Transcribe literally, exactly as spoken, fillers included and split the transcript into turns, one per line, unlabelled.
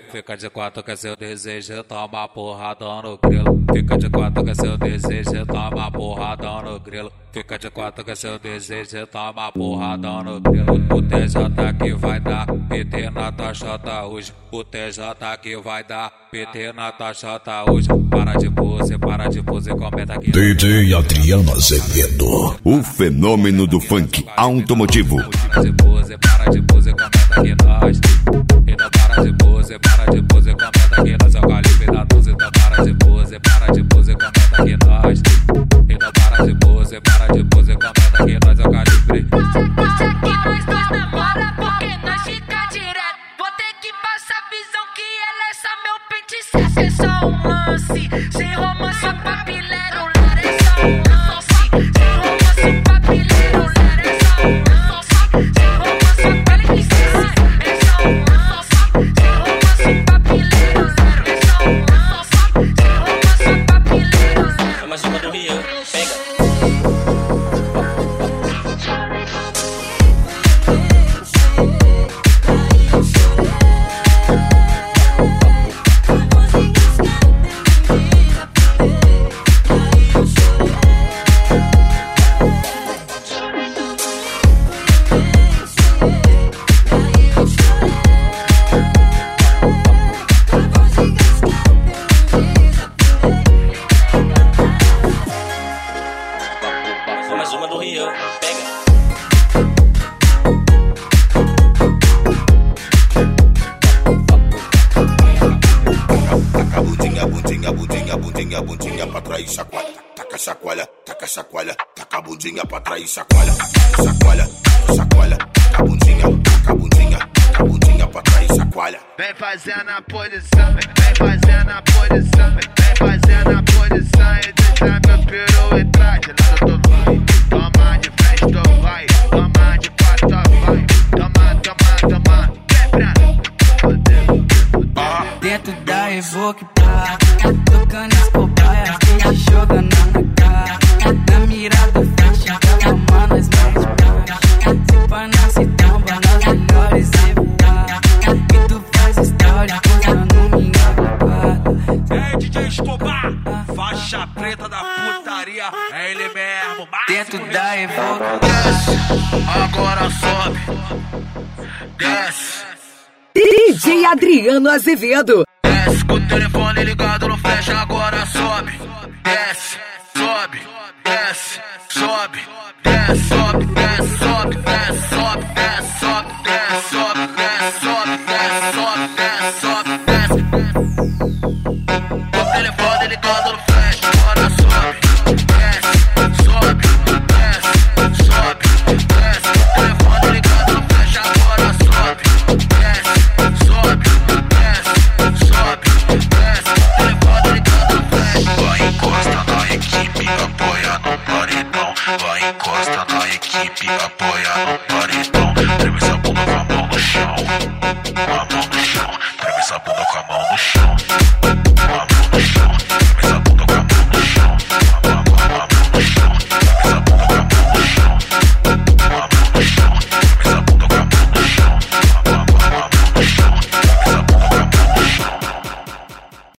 Fica de quatro que é seu desejo, toma porrada no grilo. Fica de quatro que é seu desejo, toma porrada no grilo. Fica de quatro que é seu desejo, toma porrada no grilo. O T J que vai dar P T na tua chota hoje. O T J que vai dar P T na tua chota hoje. Para de pose, para de pose, comenta aqui.
D J Adriano Azevedo, o fenômeno do funk automotivo.
Para de pose, para de pose, comenta aqui nós. Então para de pose, para de pose, comenta aqui nós. É o calibre da doze, então para de pose, para de pose, comenta aqui nós. Então para de pose, para de pose, comenta aqui nós. É o calibre.
Passa que nós dois namora, porque nós fica direto. Vou ter que passar a visão que ela é só meu pente certo. É só um lance, sem romance, papilero, lara, é só um lance. Sem romance, papilero, lara, é só um lance. Sem romance, papilero, é só um lance. Sem romance, papilero, lara, é só um lance. Sem romance, papilero, lara.
É mais uma do Rio, pega. Mais uma do Rio, pega.
Taca bundinha, bundinha, bundinha, bundinha, bundinha pra trás, chacoalha. Taca chacoalha, taca chacoalha, taca bundinha pra trás, chacoalha. Chacoalha, chacoalha, taca bundinha, taca bundinha, taca bundinha pra trás, chacoalha.
Vem fazendo a posição, vem fazendo a posição, vem fazendo a posição e deixa meu peru entrar. De lado tu vai, toma de frente tu vai, toma de quatro tu vai, toma, toma, toma, quebra.
Dentro da Evoque, pá, tocando as cobaias, deixa jogando na cara. Na mirada fecha, mano, as mais pra. Se pá na citamba, nas melhores evitar. E tu faz história, usando minha babada.
É D J Escobar, faixa preta da putaria, é ele mesmo.
Dentro da Evoque,
Desce, agora sobe, desce.
D J Adriano Azevedo.
Desce com o telefone ligado no flash, agora sobe, desce, sobe, desce, sobe, desce, sobe, desce, sobe, desce, sobe, desce, sobe, desce, sobe, desce, sobe, desce, sobe, desce, sobe, desce. Com o telefone ligado no flash, agora sobe, desce, sobe, desce, sobe, desce. Com o telefone ligado no flash, agora sobe, desce, sobe, desce, sobe, desce. Com o telefone ligado no flash.
Vai encosta na equipe, apoia no paredão. Vai encosta na equipe, apoia no paredão. Treme essa bunda com a mão no chão, com a mão no chão. Treme essa bunda com a mão